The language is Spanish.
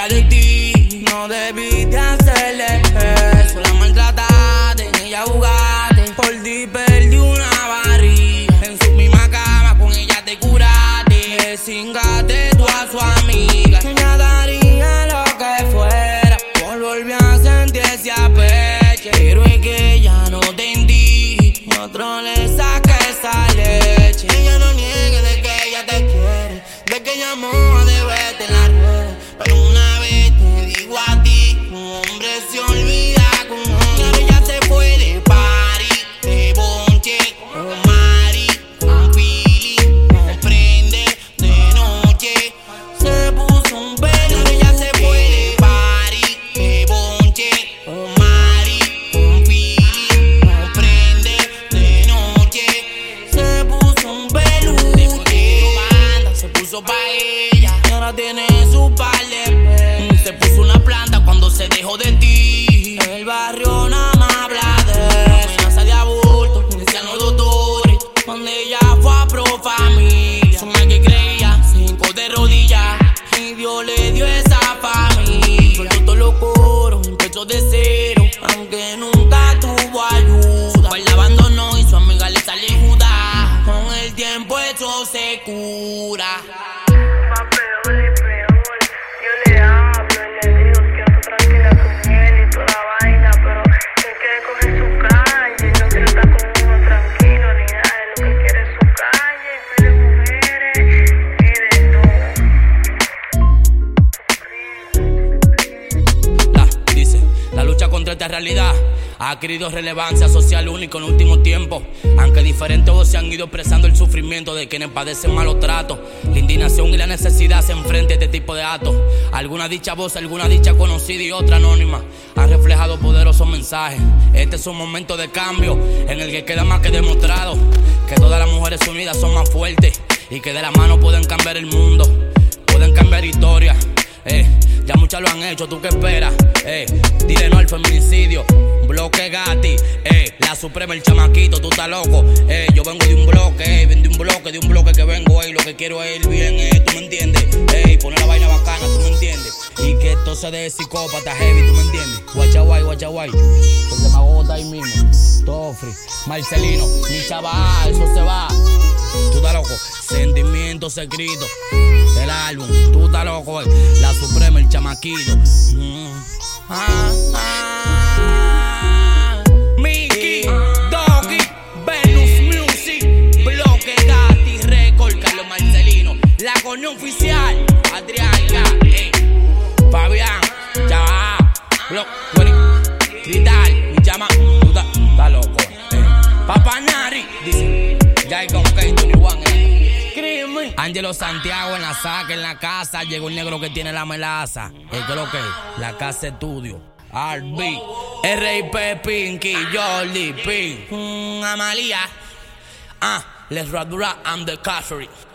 de ti. No debiste hacerle eso. La maltrataste, en ella jugaste. Por ti perdí una barriga. En su misma cama con ella te curaste. Le cingaste tú a su amiga. Ella daría lo que fuera por volver a sentir ese apeche. Pero es que ella no te entendí. Otro le saca esa leche. Ella no niegue de que ella te quiere, de que ella moja de verte en las redes. Pero una vez te digo a ti, un hombre se olvida con hombre. Ella se fue de party, de bonche, con Mari, con Pili, con prende de noche. Se puso un pelo. Ella se fue de party, de bonche, con Mari, con Pili, con prende de noche. Se puso un pelo. Después que banda se puso pa' ella. Y ahora tiene su par de pelos. Se puso una planta cuando se dejó de ti. El barrio nada más habla de amenaza de aborto, decían los doctores. Cuando ella fue a Profamilia, su madre que creía, se hincó de rodillas y Dios le dio esa familia. Soltó todos los coros, empezó de cero, aunque nunca tuvo ayuda. Pues la abandonó y su amiga le salió juda. Con el tiempo eso se cura. Más peor y peor. Yo le hablo y le digo que ando tranquila con él y toda la vaina, pero él quiere coger su calle, no quiere estar con uno tranquilo ni nada. Él lo que quiere es su calle, y de mujeres y de todo. Dice, la lucha contra esta realidad ha adquirido relevancia social única en el último tiempo. Aunque diferentes voces han ido expresando el sufrimiento de quienes padecen malos tratos, la indignación y la necesidad se enfrentan a este tipo de actos. Alguna dicha voz, alguna dicha conocida y otra anónima han reflejado poderosos mensajes. Este es un momento de cambio en el que queda más que demostrado que todas las mujeres unidas son más fuertes y que de la mano pueden cambiar el mundo, pueden cambiar historia. Ya muchas lo han hecho, ¿tú qué esperas? Dile no al feminicidio, bloque Gatti, la Suprema, el chamaquito, tú estás loco. Yo vengo de un bloque, de un bloque que vengo, lo que quiero es ir bien, tú me entiendes. Poner la vaina bacana, tú me entiendes. Y que esto se dé psicópata heavy, tú me entiendes. Guachaguay, porque me agota ahí mismo. Tofri, Marcelino, mi chaval, eso se va. Tú estás loco, sentimientos escritos del álbum, tú estás loco, la Suprema, el chamaquito. Mickey, Doggy, Venus Music, Bloque Gatti, Record, Carlos Marcelino, la coña oficial, Adriana, Fabián, Chava, Block, Cristal, mi chama, tú estás loco, Papa Nari, dice, ya hay con K21, Angelo Santiago en la saca, en la casa. Llegó el negro que tiene la melaza. ¿Qué es lo que es? La casa estudio. RB, RIP, Pinky, Jordi, Pink, Amalia. Les Radura, I'm the Caffrey.